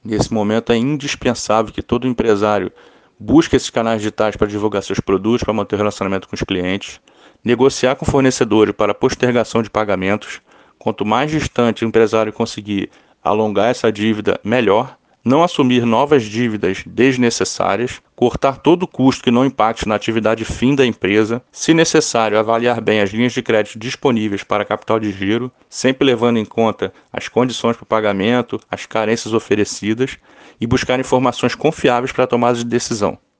Nesse momento é indispensável que todo empresário busque esses canais digitais para divulgar seus produtos, para manter o relacionamento com os clientes, negociar com fornecedores para postergação de pagamentos. Quanto mais distante o empresário conseguir alongar essa dívida, melhor. Não assumir novas dívidas desnecessárias, cortar todo custo que não impacte na atividade fim da empresa, se necessário, avaliar bem as linhas de crédito disponíveis para capital de giro, sempre levando em conta as condições para o pagamento, as carências oferecidas e buscar informações confiáveis para a tomada de decisão.